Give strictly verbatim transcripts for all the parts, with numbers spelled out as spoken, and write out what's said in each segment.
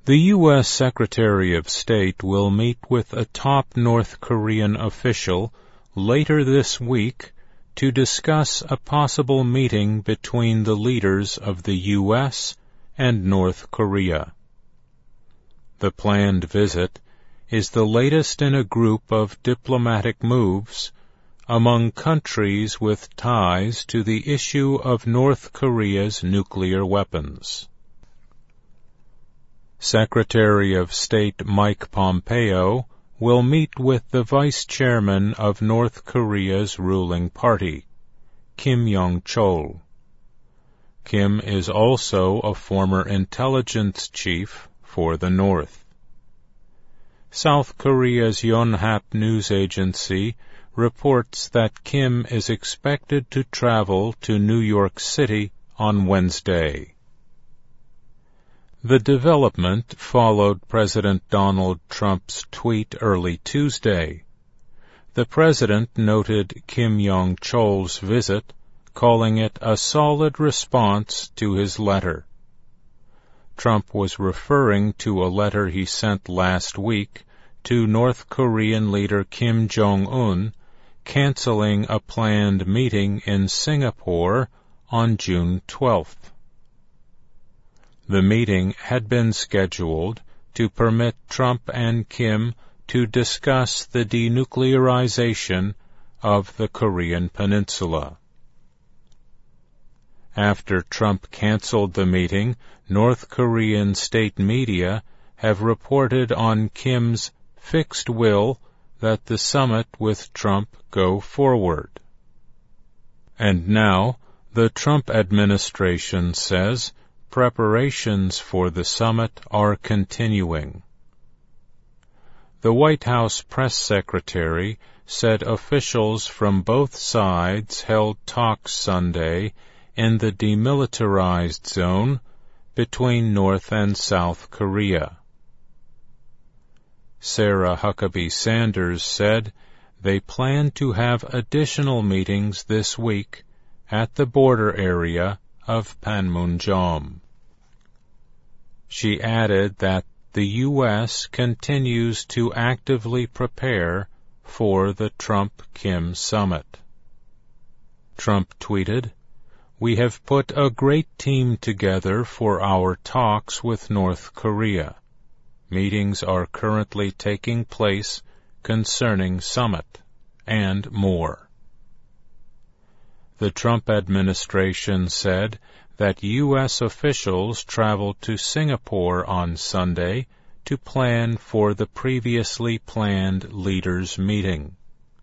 The U S Secretary of State will meet with a top North Korean official later this week to discuss a possible meeting between the leaders of the U S and North Korea. The planned visit is the latest in a group of diplomatic moves among countries with ties to the issue of North Korea's nuclear weapons. Secretary of State Mike Pompeo will meet with the Vice Chairman of North Korea's ruling party, Kim Yong-chol. Kim is also a former intelligence chief for the North. South Korea's Yonhap news agency reports that Kim is expected to travel to New York City on Wednesday. The development followed President Donald Trump's tweet early Tuesday. The president noted Kim Yong-chol's visit, calling it a solid response to his letter. Trump was referring to a letter he sent last week to North Korean leader Kim Jong-un, canceling a planned meeting in Singapore on June twelfth. The meeting had been scheduled to permit Trump and Kim to discuss the denuclearization of the Korean Peninsula. After Trump canceled the meeting, North Korean state media have reported on Kim's fixed will that the summit with Trump go forward. And now, the Trump administration says preparations for the summit are continuing. The White House press secretary said officials from both sides held talks Sunday in the demilitarized zone between North and South Korea. Sarah Huckabee Sanders said they plan to have additional meetings this week at the border area of Panmunjom. She added that the U S continues to actively prepare for the Trump-Kim summit. Trump tweeted, "We have put a great team together for our talks with North Korea. Meetings are currently taking place concerning summit and more." The Trump administration said that U S officials traveled to Singapore on Sunday to plan for the previously planned leaders' meeting.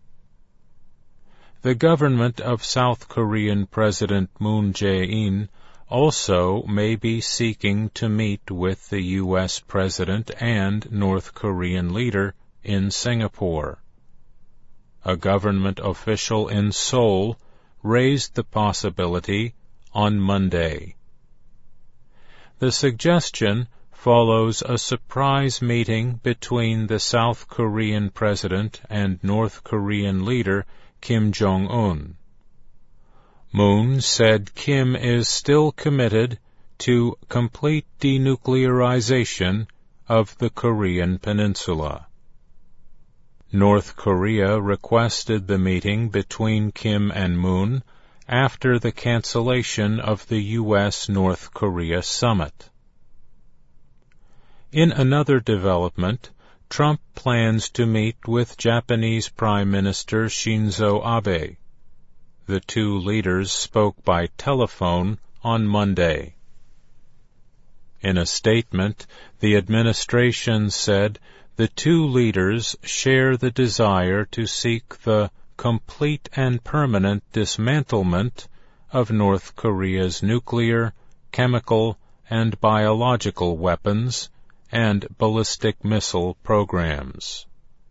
The government of South Korean President Moon Jae-in also may be seeking to meet with the U S President and North Korean leader in Singapore. A government official in Seoul raised the possibility on Monday. The suggestion follows a surprise meeting between the South Korean president and North Korean leader Kim Jong-un. Moon said Kim is still committed to complete denuclearization of the Korean Peninsula. North Korea requested the meeting between Kim and Moon after the cancellation of the U S-North Korea summit. In another development, Trump plans to meet with Japanese Prime Minister Shinzo Abe. The two leaders spoke by telephone on Monday. In a statement, the administration said the two leaders share the desire to seek the complete and permanent dismantlement of North Korea's nuclear, chemical, and biological weapons and ballistic missile programs.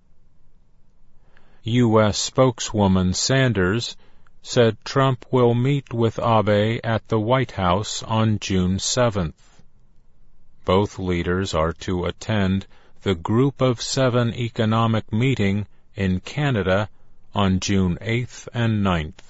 U S spokeswoman Sanders said Trump will meet with Abe at the White House on June seventh. Both leaders are to attend the Group of Seven economic meeting in Canada on June eighth and ninth.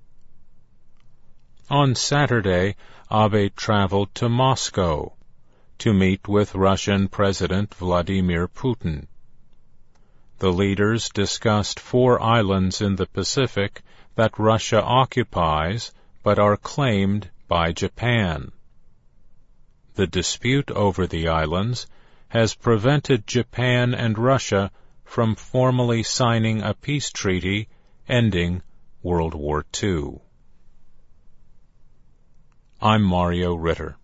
On Saturday, Abe traveled to Moscow to meet with Russian President Vladimir Putin. The leaders discussed four islands in the Pacific that Russia occupies but are claimed by Japan. The dispute over the islands has prevented Japan and Russia from formally signing a peace treaty ending World War Two. I'm Mario Ritter.